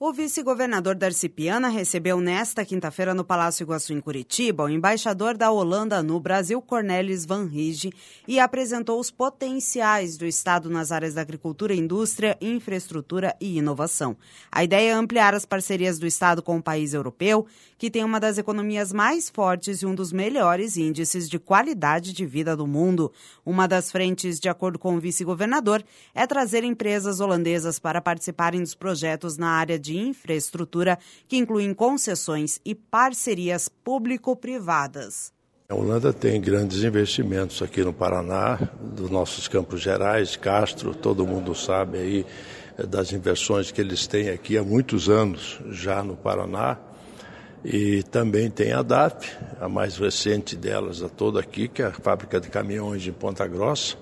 O vice-governador Darcy Piana recebeu nesta quinta-feira no Palácio Iguaçu, em Curitiba, o embaixador da Holanda no Brasil, Cornelis van Rijn, e apresentou os potenciais do Estado nas áreas da agricultura, indústria, infraestrutura e inovação. A ideia é ampliar as parcerias do Estado com o país europeu, que tem uma das economias mais fortes e um dos melhores índices de qualidade de vida do mundo. Uma das frentes, de acordo com o vice-governador, é trazer empresas holandesas para participarem dos projetos na área de infraestrutura, que incluem concessões e parcerias público-privadas. A Holanda tem grandes investimentos aqui no Paraná, dos nossos Campos Gerais, Castro, todo mundo sabe aí das inversões que eles têm aqui há muitos anos já no Paraná. E também tem a DAP, a mais recente delas, a toda aqui, que é a fábrica de caminhões de Ponta Grossa,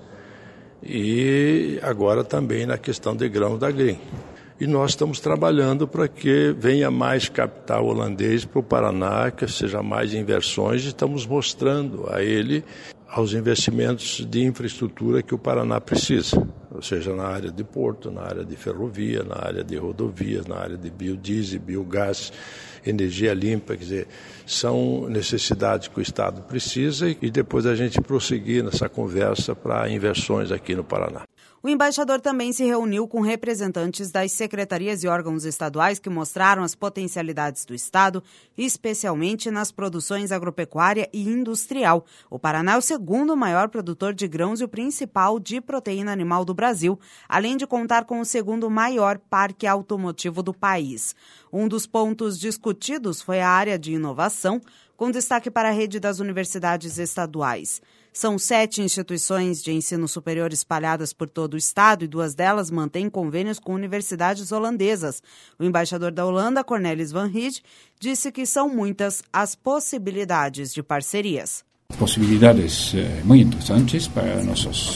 e agora também na questão de grãos da Green. E nós estamos trabalhando para que venha mais capital holandês para o Paraná, que seja mais inversões, e estamos mostrando a ele aos investimentos de infraestrutura que o Paraná precisa, ou seja, na área de porto, na área de ferrovia, na área de rodovias, na área de biodiesel, biogás, energia limpa, quer dizer, são necessidades que o Estado precisa e depois a gente prosseguir nessa conversa para inversões aqui no Paraná. O embaixador também se reuniu com representantes das secretarias e órgãos estaduais que mostraram as potencialidades do Estado, especialmente nas produções agropecuária e industrial. O Paraná é o segundo maior produtor de grãos e o principal de proteína animal do Brasil, além de contar com o segundo maior parque automotivo do país. Um dos pontos discutidos foi a área de inovação, com destaque para a rede das universidades estaduais. São 7 instituições de ensino superior espalhadas por todo o estado e 2 delas mantêm convênios com universidades holandesas. O embaixador da Holanda, Cornelis van Rijn, disse que são muitas as possibilidades de parcerias. Possibilidades muito interessantes para nossos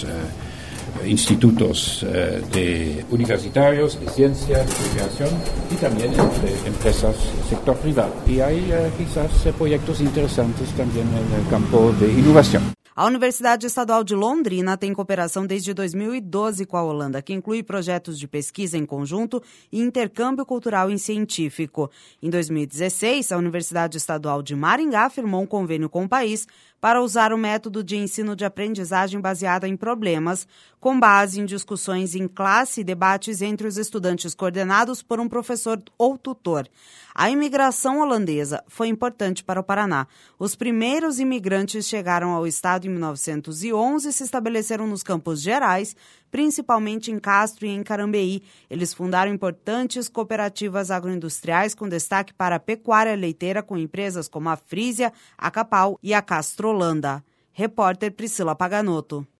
institutos universitarios de ciencia, de investigación y también entre empresas del sector privado. Y hay quizás proyectos interesantes también en el campo de innovación. A Universidade Estadual de Londrina tem cooperação desde 2012 com a Holanda, que inclui projetos de pesquisa em conjunto e intercâmbio cultural e científico. Em 2016, a Universidade Estadual de Maringá firmou um convênio com o país para usar o método de ensino de aprendizagem baseada em problemas, com base em discussões em classe e debates entre os estudantes coordenados por um professor ou tutor. A imigração holandesa foi importante para o Paraná. Os primeiros imigrantes chegaram ao estado em 1911 e se estabeleceram nos Campos Gerais, principalmente em Castro e em Carambeí. Eles fundaram importantes cooperativas agroindustriais com destaque para a pecuária leiteira, com empresas como a Frisia, a Capal e a Castrolanda. Repórter Priscila Paganotto.